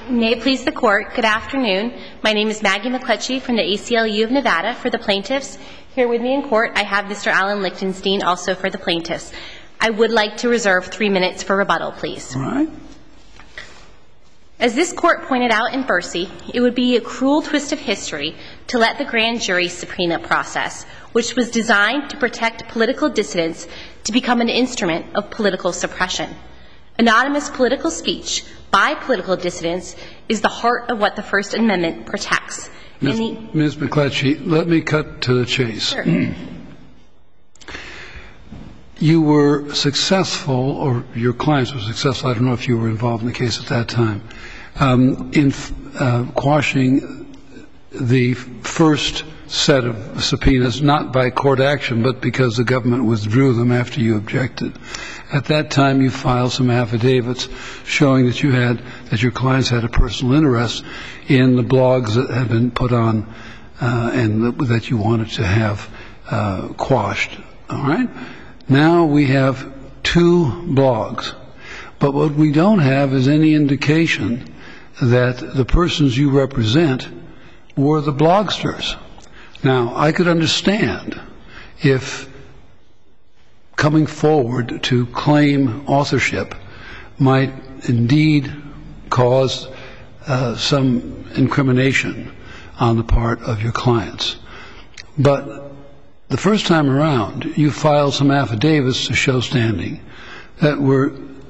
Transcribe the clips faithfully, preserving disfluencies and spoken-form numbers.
May it please the Court, good afternoon. My name is Maggie McCletchie from the A C L U of Nevada for the plaintiffs. Here with me in court, I have Mister Alan Lichtenstein, also for the plaintiffs. I would like to reserve three minutes for rebuttal, please. All right. As this Court pointed out in Bursey, it would be a cruel twist of history to let the grand jury subpoena process, which was designed to protect political dissidents, to become an instrument of political suppression. Anonymous political speech by political dissidents is the heart of what the First Amendment protects. Miz the, Miz McCletchie, let me cut to the chase. Sure. You were successful, or your clients were successful, I don't know if you were involved in the case at that time, um, in uh, quashing the first set of subpoenas, not by court action, but because the government withdrew them after you objected. At that time, you filed some affidavits showing that you had, that your clients had a personal interest in the blogs that had been put on uh, and that you wanted to have uh, quashed. All right? Now we have two blogs, but what we don't have is any indication that the persons you represent were the blogsters. Now, I could understand if coming forward to claim authorship might indeed cause uh, some incrimination on the part of your clients. But the first time around, you filed some affidavits to show standing that were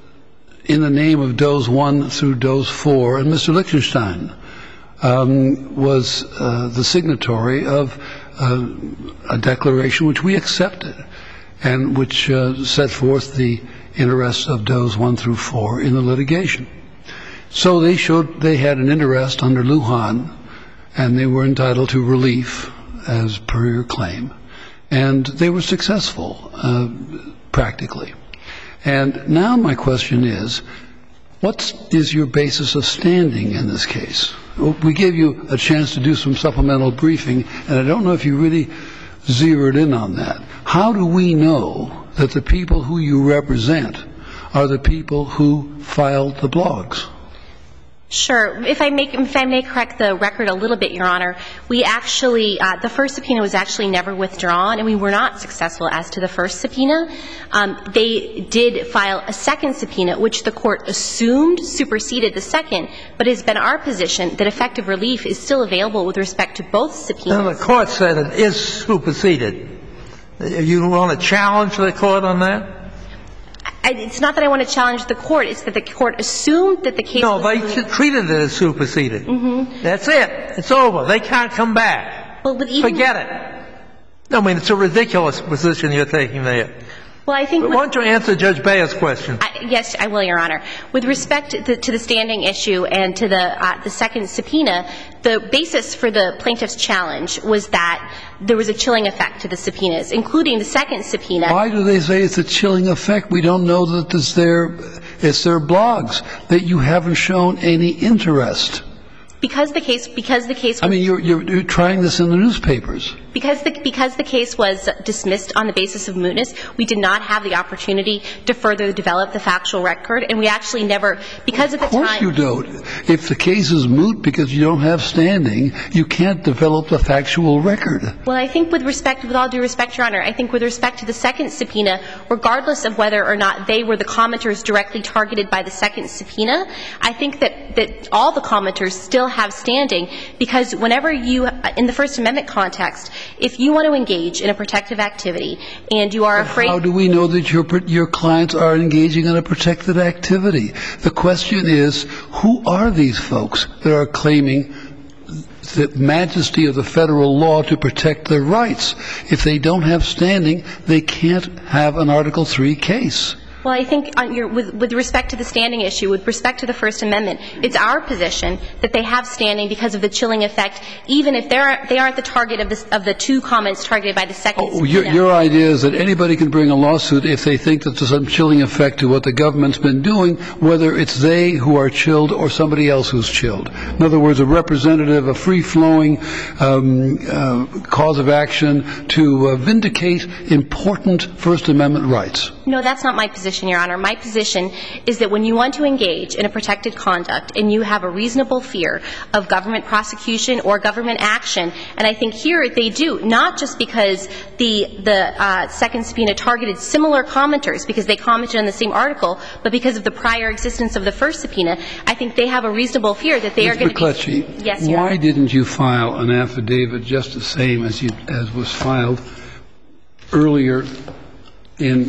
in the name of Does one through Does four, and Mister Lichtenstein um, was uh, the signatory of uh, a declaration which we accepted and which uh, set forth the interests of Does one through four in the litigation. So they showed they had an interest under Lujan, and they were entitled to relief as per your claim. And they were successful, uh, practically. And now my question is, what is your basis of standing in this case? We gave you a chance to do some supplemental briefing, and I don't know if you really zeroed in on that. How do we know that the people who you represent are the people who filed the blogs? Sure. If I make, if I may correct the record a little bit, Your Honor, we actually, uh, the first subpoena was actually never withdrawn, and we were not successful as to the first subpoena. Um, they did file a second subpoena, which the court assumed superseded the second, but it has been our position that effective relief is still available with respect to both subpoenas. And the court said it is superseded. You want to challenge the court on that? It's not that I want to challenge the court. It's that the court assumed that the case no, was... No, they treated it as superseded. Mm-hmm. That's it. It's over. They can't come back. Well, but even... Forget it. I mean, it's a ridiculous position you're taking there. Well, I think... But why don't you answer Judge Bayer's question? I, yes, I will, Your Honor. With respect to the, to the standing issue and to the, uh, the second subpoena, the basis for the plaintiff's challenge was that there was a chilling effect to the subpoenas, including the second subpoena. Why do they say it's a chilling effect? We don't know that it's their, it's their blogs, that you haven't shown any interest. Because the case, because the case was, I mean, you're, you're, you're trying this in the newspapers. Because the, because the case was dismissed on the basis of mootness, we did not have the opportunity to further develop the factual record, and we actually never, because at the time... Of course you don't. If the case is moot because you don't have standing, you can't develop the factual record. Well, I think with respect, with all due respect, Your Honor, I think with respect to the second subpoena, regardless of whether or not they were the commenters directly targeted by the second subpoena, I think that, that all the commenters still have standing, because whenever you, in the First Amendment context, if you want to engage in a protective activity and you are afraid... How do we know that your, your clients are engaging in a protected activity? The question is, who are these folks that are claiming the majesty of the federal law to protect their rights? If they don't have standing, they can't have an Article three case. Well, I think on your, with, with respect to the standing issue, with respect to the First Amendment, it's our position that they have standing because of the chilling effect, even if they're, they aren't the target of, this, of the two comments targeted by the second oh, your, your idea is that anybody can bring a lawsuit if they think that there's some chilling effect to what the government's been doing, whether it's they who are chilled or somebody else who's chilled. In other words, a representative, a free-flowing um, uh, cause of action to uh, vindicate important First Amendment rights. No, that's not my position, Your Honor. My position is that when you want to engage in a protected conduct and you have a reasonable fear of government prosecution or government action, and I think here they do, not just because the the uh, second subpoena targeted similar commenters because they commented on the same article, but because of the prior existence of the first subpoena, I think they have a reasonable fear that they Miz are going to be... McCletchie, Yes, Your why Honor. didn't you file an affidavit just the same as you as was filed earlier in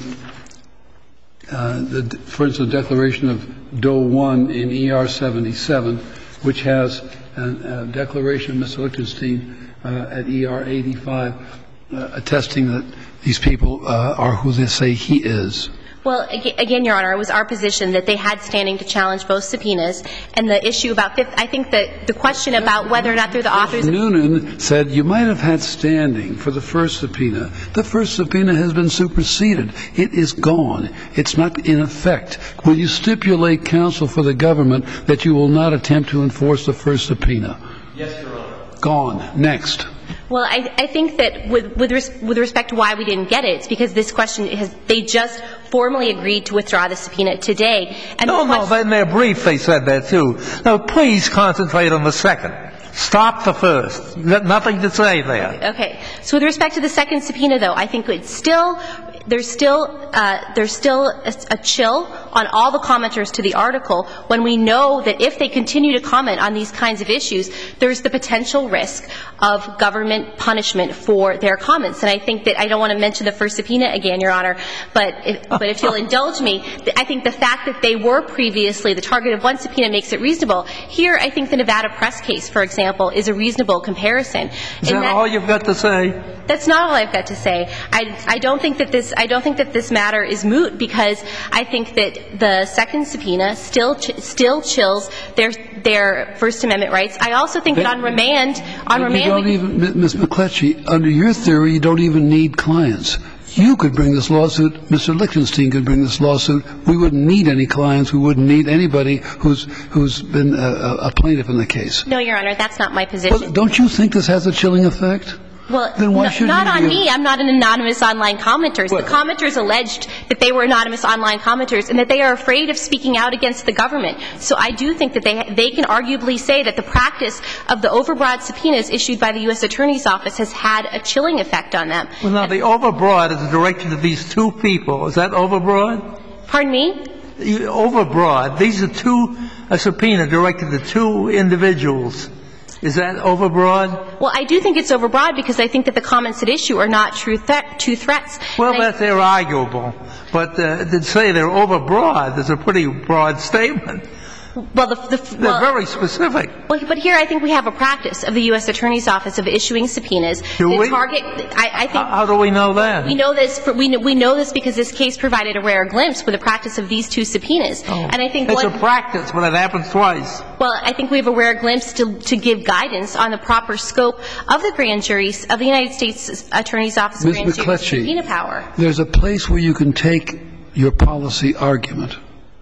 uh, the, for instance, the declaration of Doe one in E R seventy-seven, which has a, a declaration of Mister Lichtenstein uh, at E R eighty-five uh, attesting that these people uh, are who they say he is? Well, again, Your Honor, it was our position that they had standing to challenge both subpoenas. And the issue about fifth, I think that the question about whether or not they're the authors of... Noonan said you might have had standing for the first subpoena. The first subpoena has been superseded. It is gone. It's not in effect. Will you stipulate, counsel for the government, that you will not attempt to enforce the first subpoena? Yes, Your Honor. Gone. Next. Well, I, I think that with, with, res, with respect to why we didn't get it, it's because this question has, they just formally agreed to withdraw the subpoena today. And no, the question, no, in their brief they said that too. Now, please concentrate on the second. Stop the first. Nothing to say there. Okay. So with respect to the second subpoena, though, I think it's still, there's still, uh, there's still a, a chill on all the commenters to the article when we know that if they continue to comment on these kinds of issues, there's the potential risk of government punishment for their comments. And I think that, I don't want to mention the first subpoena again, Your Honor, but if, but if you'll indulge me, I think the fact that they were previously the target of one subpoena makes it reasonable. Here, I think the Nevada Press case, for example, is a reasonable comparison. Is that, that all you've got to say? That's not all I've got to say. I, I don't think that this I don't think that this matter is moot because I think that the second subpoena still ch still chills their their First Amendment rights. I also think that, that on remand on remand you don't even, Miz McCletchie, under your theory, you don't even need clients. You could bring this lawsuit. Mister Lichtenstein could bring this lawsuit. We wouldn't need any clients. We wouldn't need anybody who's who's been a, a plaintiff in the case. No, Your Honor, that's not my position. Well, don't you think this has a chilling effect? Well, then why no, should not you on give... me. I'm not an anonymous online commenter. Well, the commenters alleged that they were anonymous online commenters and that they are afraid of speaking out against the government. So I do think that they they can arguably say that the practice of the overbroad subpoenas issued by the U S Attorney's Office has had a chilling effect on them. Well, now, the overbroad is directed to these two people. Is that overbroad? Pardon me? You, overbroad. These are two, a subpoena directed to two individuals. Is that overbroad? Well, I do think it's overbroad because I think that the comments at issue are not true, th true threats. Well, and that's they're arguable. But uh, to say they're overbroad is a pretty broad statement. Well, the, the, They're well, very specific. Well, but here I think we have a practice of the U S Attorney's Office of issuing subpoenas. Do the we? Target, I, I think. How, how do we know that? We know this. For, we, know, we know this because this case provided a rare glimpse with the practice of these two subpoenas. Oh, and I think it's what, a practice, but it happens twice. Well, I think we have a rare glimpse to, to give guidance on the proper scope of the grand juries of the United States Attorney's Office Miz grand jury McCletchie, subpoena power. There's a place where you can take your policy argument.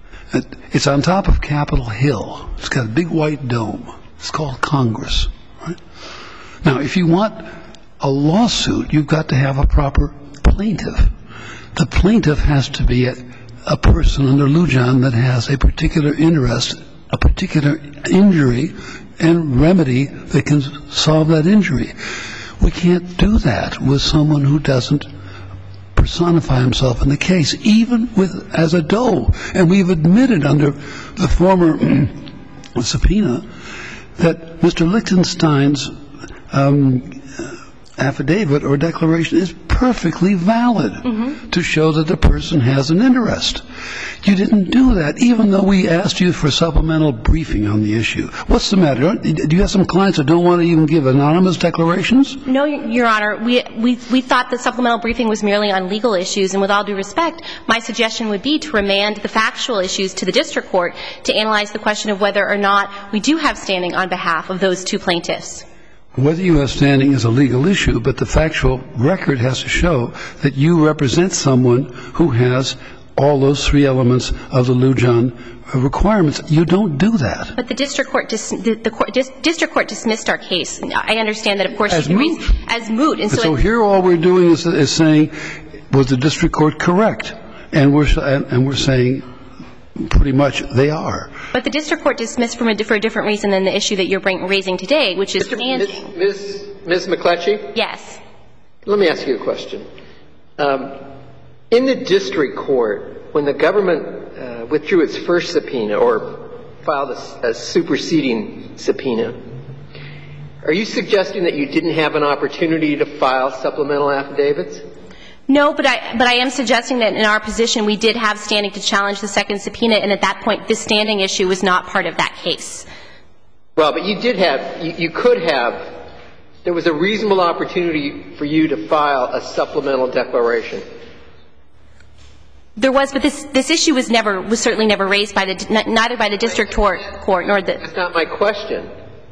It's on top of Capitol Hill. It's got a big white dome. It's called Congress. Right? Now, if you want a lawsuit, you've got to have a proper plaintiff. The plaintiff has to be a, a person under Lujan that has a particular interest, a particular injury, and remedy that can solve that injury. We can't do that with someone who doesn't personify himself in the case, even with as a Doe. And we've admitted under the former subpoena that Mister Lichtenstein's um, affidavit or declaration is perfectly valid mm-hmm. to show that the person has an interest. You didn't do that, even though we asked you for supplemental briefing on the issue. What's the matter? Do you have some clients that don't want to even give anonymous declarations? No, Your Honor. We, we, we thought the supplemental briefing was merely on legal issues, and with all due respect, my suggestion would be to remand the factual issues to the district court to analyze the question of whether or not we do have standing on behalf of those two plaintiffs. Whether you have standing is a legal issue, but the factual record has to show that you represent someone who has all those three elements of the Lujan requirements. You don't do that. But the district court, dis the, the court dis district court dismissed our case. I understand that, of course, as you moot. can read as moot. And, and so, so here all we're doing is, is saying, was the district court correct? And we're, and we're saying pretty much they are. But the district court dismissed from a, for a different reason than the issue that you're bring, raising today, which is standing. Miz Miz McCletchie? Yes. Let me ask you a question. Um, in the district court, when the government uh, withdrew its first subpoena or filed a, a superseding subpoena, are you suggesting that you didn't have an opportunity to file supplemental affidavits? No, but I, but I am suggesting that in our position we did have standing to challenge the second subpoena, and at that point this standing issue was not part of that case. Well, but you did have, you, you could have, there was a reasonable opportunity for you to file a supplemental declaration. There was, but this, this issue was never, was certainly never raised by the, neither by the district court, court nor the. That's not my question.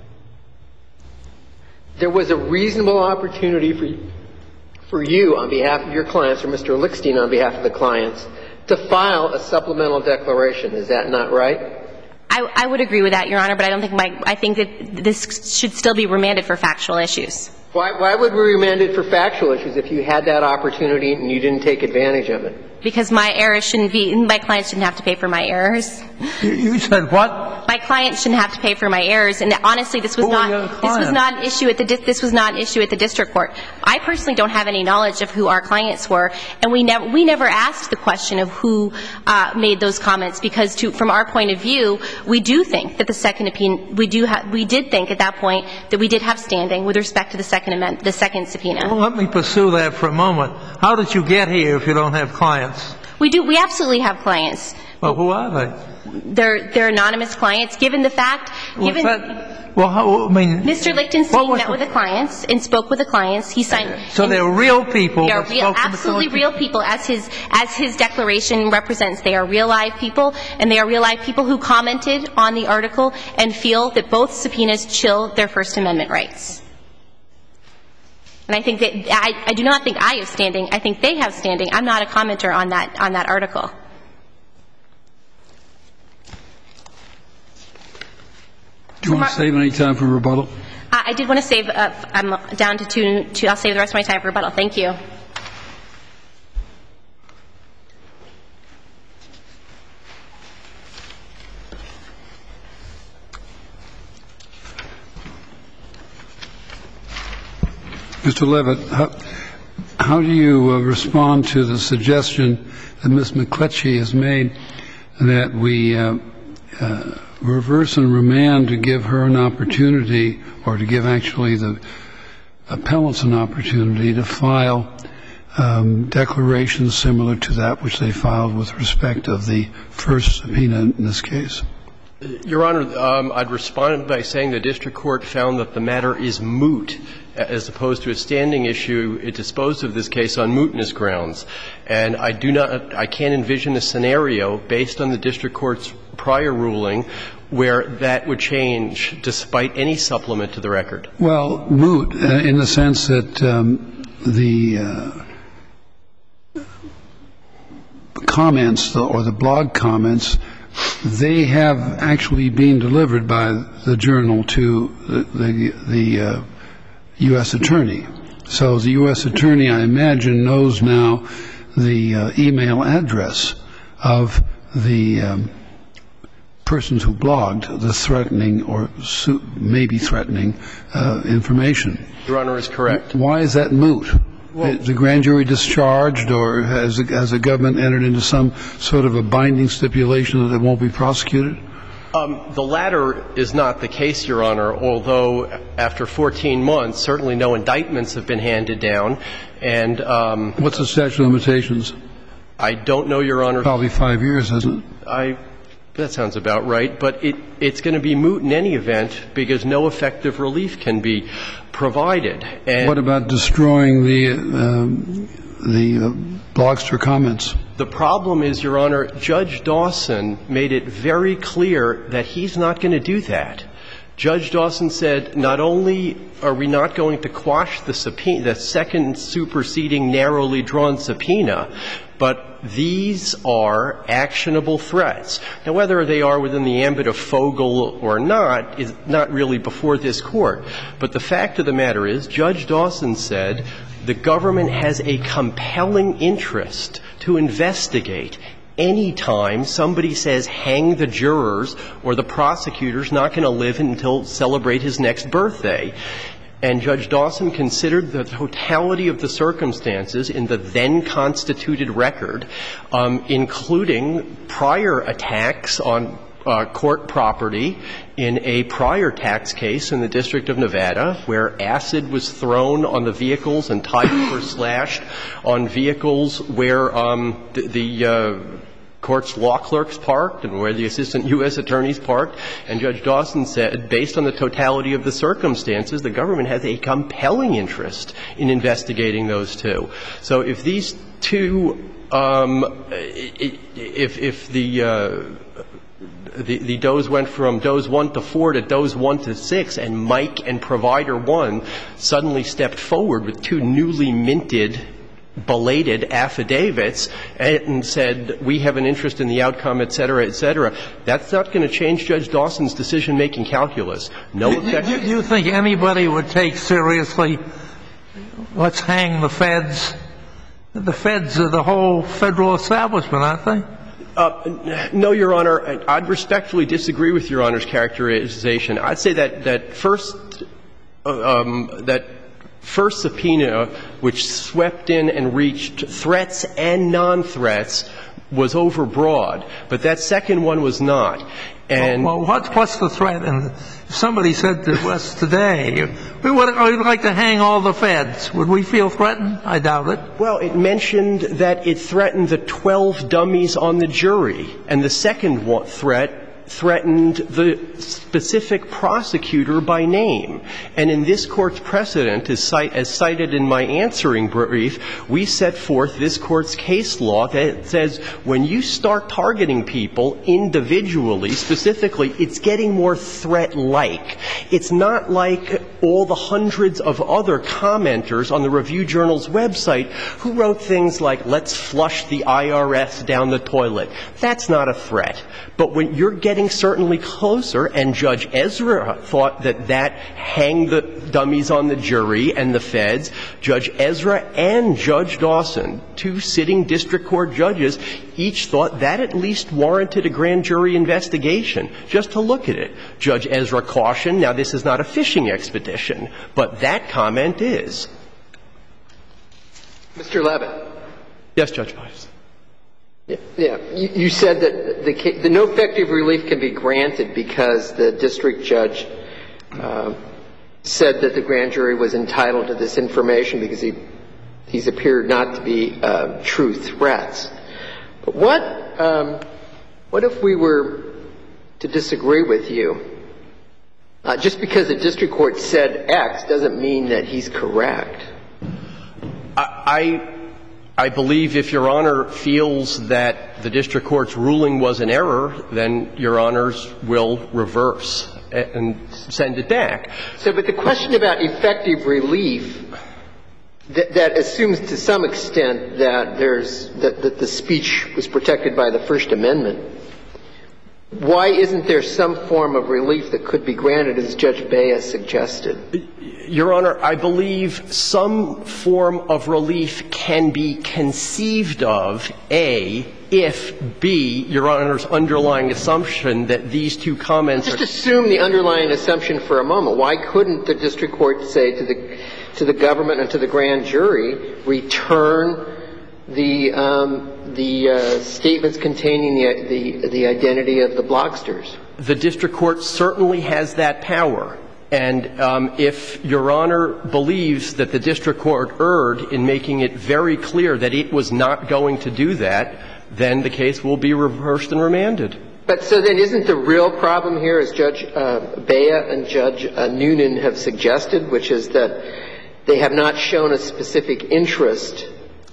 There was a reasonable opportunity for you, for you on behalf of your clients, or Mister Lickstein on behalf of the clients, to file a supplemental declaration. Is that not right? I, I would agree with that, Your Honor, but I don't think my, I think that this should still be remanded for factual issues. Why, why would we remand it for factual issues if you had that opportunity and you didn't take advantage of it? Because my errors shouldn't be, my clients shouldn't have to pay for my errors. You, you said what? My clients shouldn't have to pay for my errors, and honestly, this was Who not, are your this was clients? not an issue at the, this was not an issue at the district court. I personally don't have any knowledge of who our clients were, and we never, we never asked the question of who uh, made those comments, because to, from our point of view, we do think that the second opinion, we do have, we did think at that point that we did have standing with respect to the second amendment, the second subpoena. Well, let me pursue that for a moment. How did you get here if you don't have clients? We do, we absolutely have clients. Well, who are they? They're, they're anonymous clients, given the fact, given. That, well, how, I mean. Mister Lichtenstein met with the clients and spoke with the clients. He signed. So they're real people. They are real, absolutely real people, as his, as his declaration represents. They are real live people, and they are real live people who commented on the article and feel that both subpoenas chill their First Amendment rights. And I think that, I, I do not think I have standing. I think they have standing. I'm not a commenter on that, on that article. Do you want to save any time for rebuttal? I, I did want to save, uh, I'm down to two, two, I'll save the rest of my time for rebuttal. Thank you. Mister Levitt, how, how do you uh, respond to the suggestion that Miz McCletchie has made that we uh, uh, reverse and remand to give her an opportunity, or to give actually the appellants an opportunity to file um, declarations similar to that which they filed with respect of the first subpoena in this case? Your Honor, um, I'd respond by saying the district court found that the matter is moot, as opposed to a standing issue. It disposed of this case on mootness grounds. And I do not, I can't envision a scenario based on the district court's prior ruling where that would change despite any supplement to the record. Well, moot uh, in the sense that um, the uh, comments the, or the blog comments, they have actually been delivered by the journal to the, the, the uh, U S attorney. So the U S attorney, I imagine, knows now the uh, email address of the um, persons who blogged the threatening or su- maybe threatening uh, information. Your Honor is correct. Why is that moot? Well, is the grand jury discharged, or has the, has the government entered into some sort of a binding stipulation that it won't be prosecuted? Um, the latter is not the case, Your Honor, although after fourteen months, certainly no indictments have been handed down. And um, what's the statute of limitations? I don't know, Your Honor. Probably five years, isn't it? I. That sounds about right. But it, it's going to be moot in any event because no effective relief can be provided. And what about destroying the um, the uh, Blogster comments? The problem is, Your Honor, Judge Dawson made it very clear that he's not going to do that. Judge Dawson said not only are we not going to quash the subpoena, the second superseding narrowly drawn subpoena, but these are actionable threats. Now, whether they are within the ambit of Fogel or not is not really before this Court. But the fact of the matter is, Judge Dawson said the government has a compelling interest to investigate any time somebody says hang the jurors or the prosecutor's not going to live until celebrate his next birthday. And Judge Dawson considered the totality of the circumstances in the then-constituted record, um, including prior attacks on uh, court property in a prior tax case in the District of Nevada, where acid was thrown on the vehicles and tires were slashed on vehicles where um, the, the uh, court's law clerks parked and where the assistant U S attorneys parked. And Judge Dawson said, based on the totality of the circumstances, the government has a compelling interest in investigating those two. So if these two, um, if, if the, uh, the, the Does went from Does one to four to Does one to six, and Mike and Provider one suddenly stepped forward with two newly minted belated affidavits and said, we have an interest in the outcome, et cetera, et cetera, that's not going to change Judge Dawson's decision-making calculus. No objection. Do you think anybody would take seriously, let's hang the feds? The feds are the whole federal establishment, aren't they? Uh, no, Your Honor. I'd respectfully disagree with Your Honor's characterization. I'd say that, that first, um, that first subpoena, which swept in and reached threats and non-threats, was overbroad. But that second one was not. And well, well what's, what's the threat? And if somebody said to us today, we would we'd like to hang all the feds, would we feel threatened? I doubt it. Well, it mentioned that it threatened the twelve dummies on the jury. And the second one, threat threatened the specific prosecutor by name. And in this Court's precedent, as, cite, as cited in my answering brief, we set forth this Court's case law that says when you start targeting people individually, specifically, it's getting more threat-like. It's not like all the hundreds of other commenters on the Review Journal's website who wrote things like, let's flush the I R S down the toilet. That's not a threat. But when you're getting certainly closer, and Judge Ezra thought that that hang the dummies on the jury and the feds, Judge Ezra and Judge Dawson, two sitting district court judges, each thought that at least warranted a grand jury investigation, just to look at it. Judge Ezra cautioned, now this is not a fishing expedition, but that comment is. Mister Levitt. Yes, Judge Pius. Yeah, yeah. You, you said that the, the no effective relief can be granted because the district judge uh, said that the grand jury was entitled to this information because he he's appeared not to be uh, true threats. But what um, what if we were to disagree with you? Uh, just because the district court said X doesn't mean that he's correct. I. I I believe if Your Honor feels that the district court's ruling was an error, then Your Honors will reverse and send it back. So, but the question about effective relief, that, that assumes to some extent that there's that, that the speech was protected by the First Amendment. Why isn't there some form of relief that could be granted, as Judge Bea suggested? Your Honor, I believe some form of relief can be conceived of, A, if, B, Your Honor's underlying assumption that these two comments Just are... assume the underlying assumption for a moment. Why couldn't the district court say to the to the government and to the grand jury, return the um, the uh, statements containing the, the the identity of the Blogsters? The district court certainly has that power. And um, if Your Honor believes that the district court erred in making it very clear that it was not going to do that, then the case will be reversed and remanded. But so then isn't the real problem here, as Judge uh, Bea and Judge uh, Noonan have suggested, which is that they have not shown a specific interest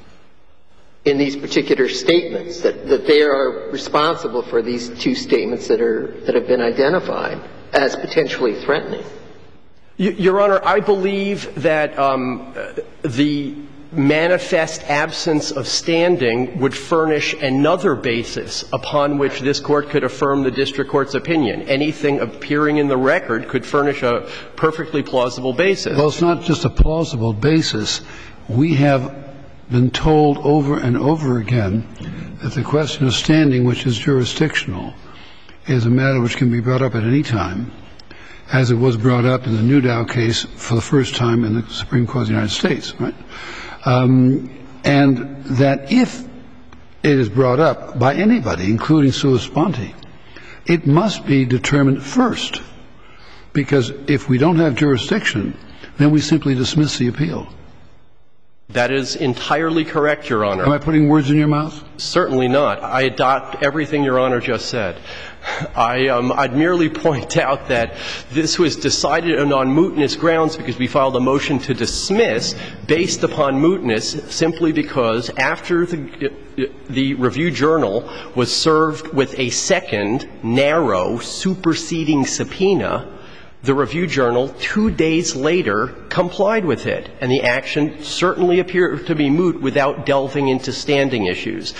in these particular statements, that, that they are responsible for these two statements that are that have been identified as potentially threatening? Your Honor, I believe that um, the manifest absence of standing would furnish another basis upon which this Court could affirm the district court's opinion. Anything appearing in the record could furnish a perfectly plausible basis. Well, it's not just a plausible basis. we have been told over and over again that the question of standing, which is jurisdictional, is a matter which can be brought up at any time, as it was brought up in the Newdow case for the first time in the Supreme Court of the United States, right? Um, and that if it is brought up by anybody, including sua sponte, it must be determined first, because if we don't have jurisdiction, then we simply dismiss the appeal. That is entirely correct, Your Honor. Am I putting words in your mouth? Certainly not. I adopt everything Your Honor just said. I, um, I'd merely point out that this was decided on mootness grounds because we filed a motion to dismiss based upon mootness simply because after the, the Review Journal was served with a second, narrow, superseding subpoena, the Review Journal, two days later, complied with it, and the action certainly appeared to be moot without delving into standing issues.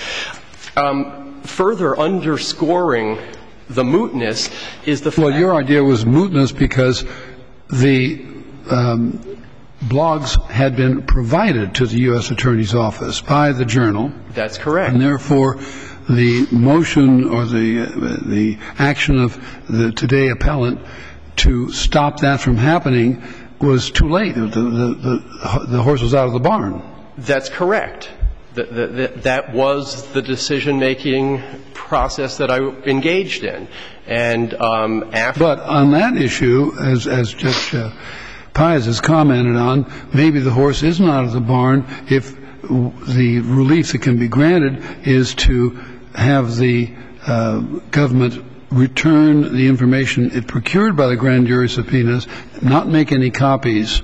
Um, further underscoring the mootness is the fact— Well, your idea was mootness because the um, blogs had been provided to the U S Attorney's Office by the Journal. That's correct. And therefore, the motion or the uh, the action of the today appellant to stop that from happening was too late. The, the, the, the horse was out of the barn. That's correct. The, the, the, that was the decision-making process that I engaged in. And um, after— But on that issue, as, as Judge uh, Pius has commented on, maybe the horse isn't out of the barn if the relief that can be granted is to have the uh, government return the information it procured by the grand jury subpoenas, not make any copies,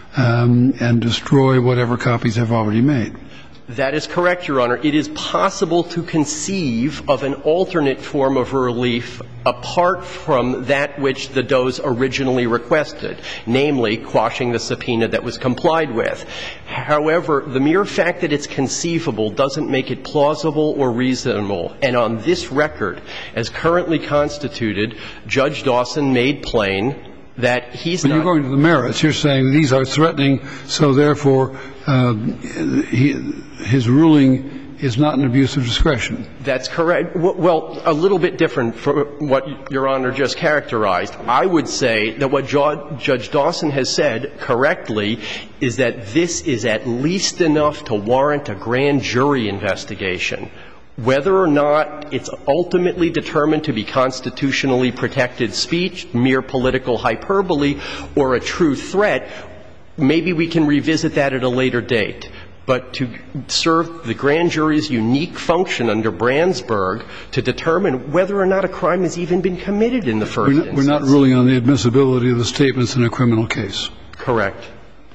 um, and destroy whatever copies they've already made. That is correct, Your Honor. It is possible to conceive of an alternate form of relief apart from that which the Does originally requested, namely quashing the subpoena that was complied with. However, the mere fact that it's conceivable doesn't make it plausible or reasonable. And on this record, as currently constituted, Judge Dawson made plain that he's but not— you're going to the merits. You're saying these are threatening, so therefore uh, he, his ruling is not an abuse of discretion. That's correct. Well, a little bit different from what Your Honor just characterized. I would say that what Judge Dawson has said correctly is that this is at least enough to warrant a grand jury investigation. Whether or not it's ultimately determined to be constitutionally protected speech, mere political hyperbole, or a true threat, maybe we can revisit that at a later date. But to serve the grand jury's unique function under Brandsburg to determine whether or not a crime has even been committed in the first we're not, instance. We're not ruling on the admissibility of the statements in a criminal case. Correct.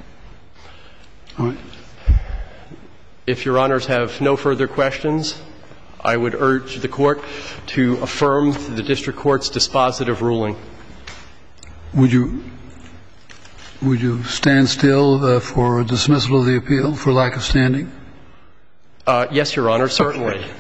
All right. If Your Honors have no further questions, I would urge the Court to affirm the district court's dispositive ruling. Would you would you stand still uh, for dismissal of the appeal for lack of standing? Uh, yes, Your Honor, certainly. Okay.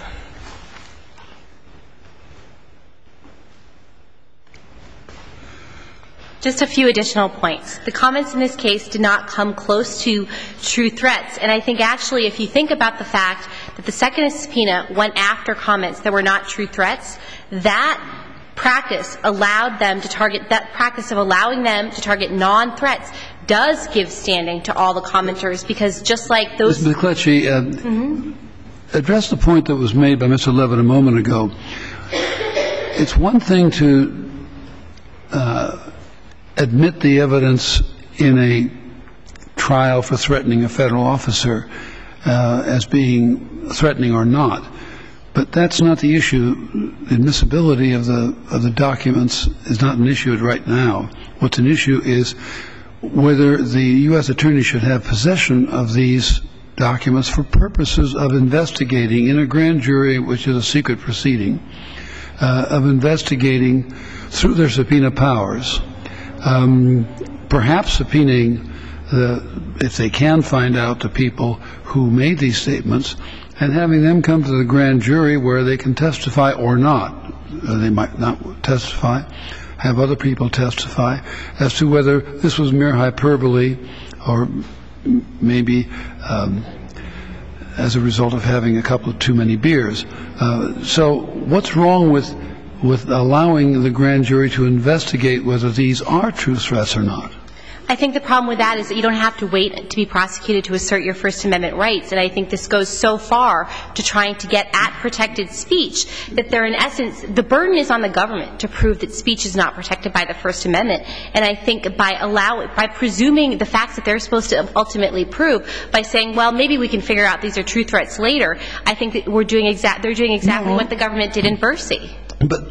Just a few additional points. The comments in this case did not come close to true threats. And I think actually if you think about the fact that the second subpoena went after comments that were not true threats, that practice allowed them to target, that practice of allowing them to target non-threats does give standing to all the commenters, because just like those— Miz McCletchie, uh, mm-hmm. address the point that was made by Mister Levitt a moment ago. It's one thing to uh, admit the evidence in a trial for threatening a federal officer uh, as being threatening or not, but that's not the issue. The admissibility of the of the documents is not an issue right now. What's an issue is whether the U S attorney should have possession of these documents for purposes of investigating in a grand jury, which is a secret proceeding, uh, of investigating through their subpoena powers. Um, perhaps subpoenaing, the, if they can find out the people who made these statements, and having them come to the grand jury where they can testify or not. Uh, they might not testify, have other people testify as to whether this was mere hyperbole or maybe um, as a result of having a couple of too many beers. Uh, so what's wrong with with allowing the grand jury to investigate whether these are true threats or not? I think the problem with that is that you don't have to wait to be prosecuted to assert your First Amendment rights. And I think this goes so far to trying to get at protected speech that they're, in essence, the burden is on the government to prove that speech is not protected by the First Amendment. And I think by allow, by presuming the facts that they're supposed to ultimately prove, by saying, well, maybe we can figure out these are true threats later, I think that we're doing exact, they're doing exactly no. what the government did in Bursey. But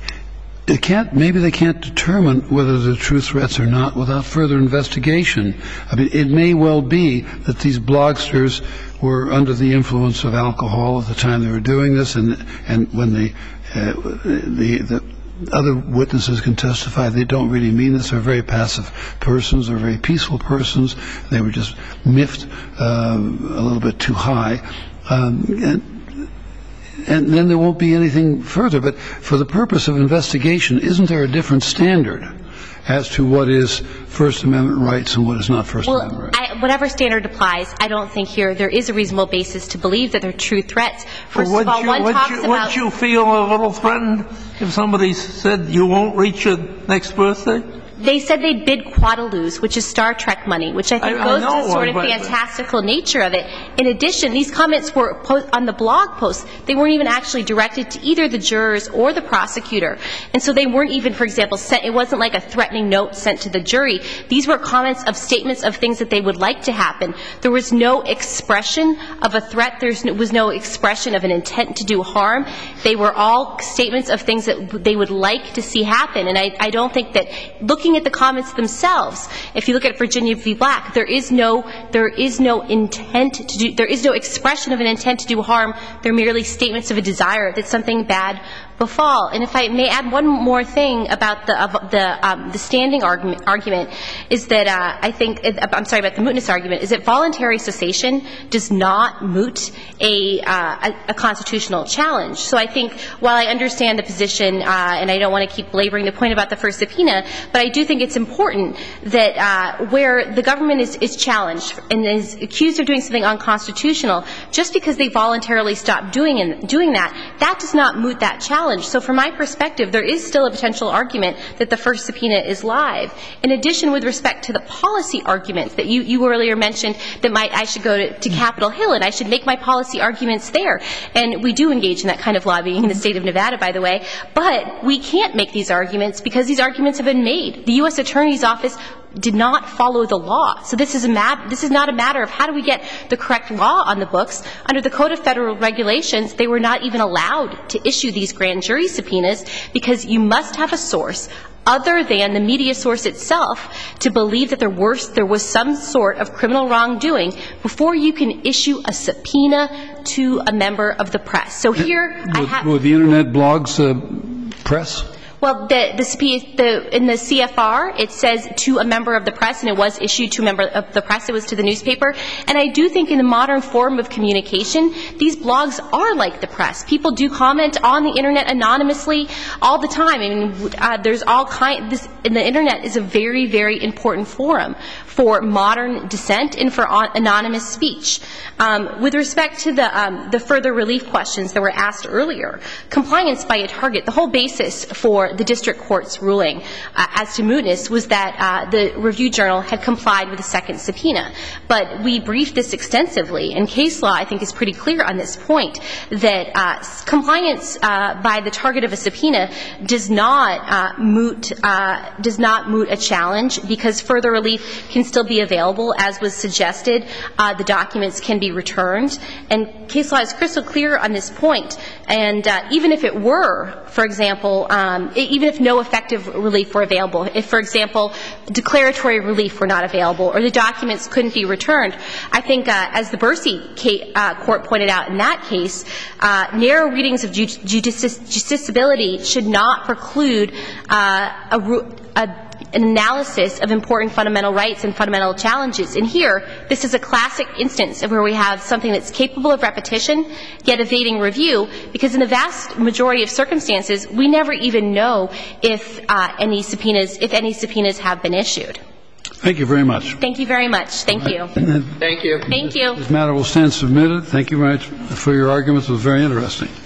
it can't, maybe they can't determine whether they're true threats or not without further investigation. I mean, it may well be that these blogsters were under the influence of alcohol at the time they were doing this, and and when the uh, the, the other witnesses can testify they don't really mean this. They're very passive persons. They're very peaceful persons. They were just miffed uh, a little bit too high. Um, and, And then there won't be anything further. But for the purpose of investigation, isn't there a different standard as to what is First Amendment rights and what is not First well, Amendment rights? I, whatever standard applies, I don't think here there is a reasonable basis to believe that they're true threats. First well, of all, you, one would talks you, about... Wouldn't you feel a little threatened if somebody said you won't reach your next birthday? They said they'd bid Quadaloos, which is Star Trek money, which I think I, goes I know, to the sort of but, fantastical nature of it. In addition, these comments were po- on the blog posts. They weren't even actually directed to either the jurors or the prosecutor. And so they weren't even, for example, sent, it wasn't like a threatening note sent to the jury. These were comments of statements of things that they would like to happen. There was no expression of a threat. There was no expression of an intent to do harm. They were all statements of things that they would like to see happen. And I, I don't think that, looking at the comments themselves, if you look at Virginia v. Black, there is no, there is no intent to do, there is no expression of an intent to do harm. They're merely statements of a desire that something bad befall. And if I may add one more thing about the, of the, um, the standing argument, argument is that, uh, I think, I'm sorry, about the mootness argument, is that voluntary cessation does not moot a, uh, a, a constitutional challenge. So I think, while I understand the position, uh, and I don't want to keep belaboring the point about the first subpoena, but I do think it's important that, uh, where the government is, is challenged and is accused of doing something unconstitutional, just because they voluntarily stop doing, in, doing that, that does not moot that challenge. So from my perspective, there is still a potential argument that the first subpoena is live. In addition, with respect to the policy arguments that you, you earlier mentioned, that might, I should go to, to Capitol Hill and I should make my policy arguments there. And we do engage in that kind of lobbying in the state of Nevada, by the way. But we can't make these arguments because these arguments have been made. The U S Attorney's Office did not follow the law. So this is a mat- this is not a matter of how do we get the correct law on the books. Under the Code of Federal Regulations, they were not even allowed to issue these grand jury subpoenas because you must have a source other than the media source itself to believe that there was, there was some sort of criminal wrongdoing before you can issue a subpoena to a member of the press. So here I have... Were the Internet blogs uh, press? Well, the, the, the, in the C F R, it says to a member of the press, and it was issued to a member of the press. It was to the newspaper. And I do think in the modern form of communication, these blogs are like the press. People do comment on the Internet anonymously all the time. I mean, uh, there's all kind, this, and the Internet is a very, very important forum for modern dissent and for on, anonymous speech. Um, with respect to the, um, the further relief questions that were asked earlier, compliance by a target, the whole basis for the district court's ruling uh, as to mootness was that uh, the Review Journal had complied with a second subpoena. But we briefed this extensively, and case law, I think, is pretty clear on this point, that uh, compliance uh, by the target of a subpoena does not uh, moot uh, does not moot a challenge, because further relief can still be available, as was suggested. Uh, the documents can be returned, and case law is crystal clear on this point. And uh, even if it were, for example, um, even if no effective relief were available, if, for example, declaratory relief were not available or the documents couldn't be returned, I think, uh, as the Bursey case, uh, court pointed out in that case, uh, narrow readings of judici- justiciability should not preclude uh, a, a an analysis of important fundamental rights and fundamental challenges. And here, this is a classic instance of where we have something that's capable of repetition, yet evading review, because in the vast majority of circumstances, we never even know if uh, any subpoenas, if any subpoenas have been issued. Thank you very much. Thank you very much. Thank you. Thank you. Thank you. This matter will stand submitted. Thank you very much for your arguments. It was very interesting.